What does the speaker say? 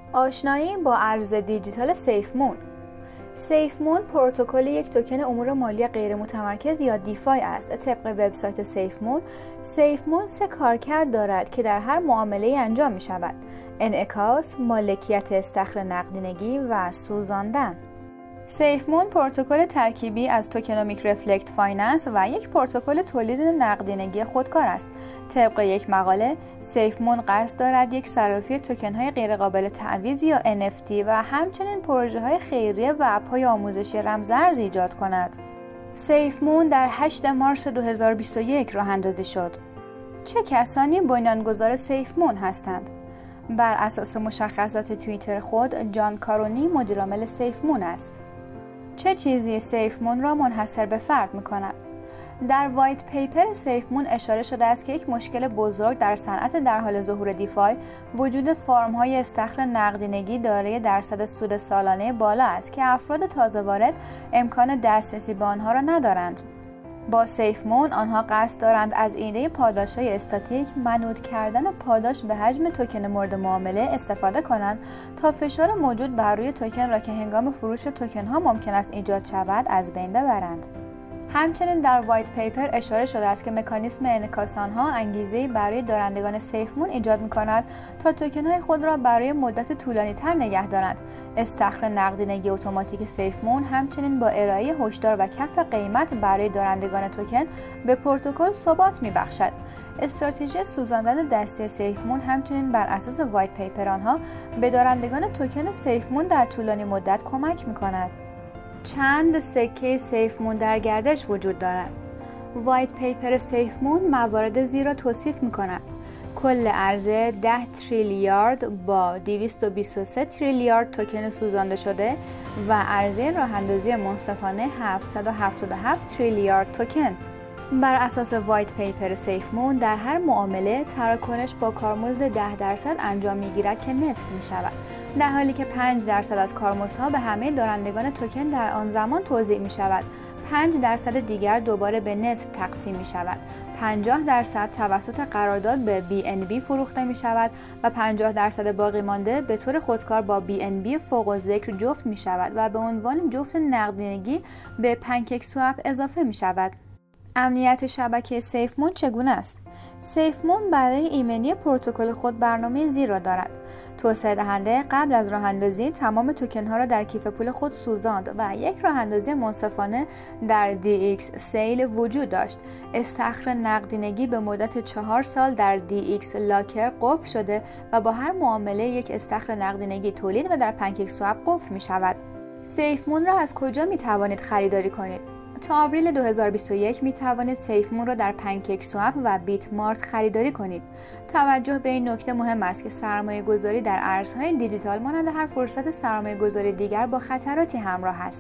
آشنایی با ارز دیجیتال سیفمون. سیفمون پروتکل یک توکن امور مالی غیر متمرکز یا دیفای است. طبق وبسایت سیفمون 3 کارکرد دارد که در هر معامله انجام می شود: انعکاس، مالکیت استخر نقدینگی و سوزاندن. سیفمون پروتکل ترکیبی از توکنومیک رفلکت فایننس و یک پروتکل تولید نقدینگی خودکار است. طبق یک مقاله، سیفمون قصد دارد یک صرافی توکن‌های غیرقابل تعویض یا NFT و همچنین پروژه‌های خیریه و اپ‌های آموزشی رمزارز ایجاد کند. سیفمون در 8 مارس 2021 راه‌اندازی شد. چه کسانی بنیانگذار سیفمون هستند؟ بر اساس مشخصات توییتر خود، جان کارونی مدیرعامل سیفمون است. چه چیزی سیفمون را منحصر به فرد می‌کند؟ در وایت پیپر سیفمون اشاره شده است که یک مشکل بزرگ در صنعت در حال ظهور دیفای وجود فارم‌های استخر نقدینگی دارای درصد سود سالانه بالا است که افراد تازه وارد امکان دسترسی به آنها را ندارند. با سیفمون آنها قصد دارند از ایده پاداش‌های استاتیک منوط کردن پاداش به حجم توکن مورد معامله استفاده کنند تا فشار موجود بر روی توکن را که هنگام فروش توکن‌ها ممکن است ایجاد شود از بین ببرند. همچنین در وایت پیپر اشاره شده است که مکانیسم انعکاس آنها انگیزه‌ای برای دارندگان سیفمون ایجاد می‌کند تا توکن‌های خود را برای مدت طولانی‌تر نگه دارند. استخر نقدینگی اتوماتیک سیفمون همچنین با ارائه هشدار و کف قیمت برای دارندگان توکن به پروتکل ثبات می‌بخشد. استراتژی سوزاندن دستی سیفمون همچنین بر اساس وایت پیپر آنها به دارندگان توکن سیفمون در طولانی مدت کمک می‌کند. چند سکه سیفمون در گردش وجود دارد. وایت پیپر سیفمون موارد زیر را توصیف می‌کند: کل عرضه 10 تریلیارد با 223 تریلیارد توکن سوزانده شده و عرضه راه‌اندازی منصفانه 777 تریلیارد توکن. بر اساس وایت پیپر سیفمون در هر معامله تراکنش با کارمزد 10% انجام می‌گیرد که نصف می‌شود، در حالی که 5% از کارمزدها به همه دارندگان توکن در آن زمان توزیع می‌شود. 5% دیگر دوباره به نصف تقسیم می‌شود. 50% توسط قرارداد به BNB فروخته می‌شود و 50% باقی مانده به طور خودکار با BNB فوق الذکر جفت می‌شود و به عنوان جفت نقدینگی به پنکیک سوپ اضافه می‌شود. امنیت شبکه سیفمون چگونه است؟ سیفمون برای ایمنی پروتکل خود برنامه زیر را دارد. توسعه دهنده قبل از راه‌اندازی تمام توکن‌ها را در کیف پول خود سوزاند و یک راه‌اندازی منصفانه در DX سیل وجود داشت. استخر نقدینگی به مدت 4 سال در DX لاکر قفل شده و با هر معامله یک استخر نقدینگی تولید و در پنکیک سوپ قفل می شود. سیفمون را از کجا می توانید خریداری کنید؟ تا آوریل 2021 می توانید سیفمون را در پنکیک سوپ و بیت مارت خریداری کنید. توجه به این نکته مهم است که سرمایه گذاری در ارزهای دیجیتال مانند هر فرصت سرمایه گذاری دیگر با خطراتی همراه است.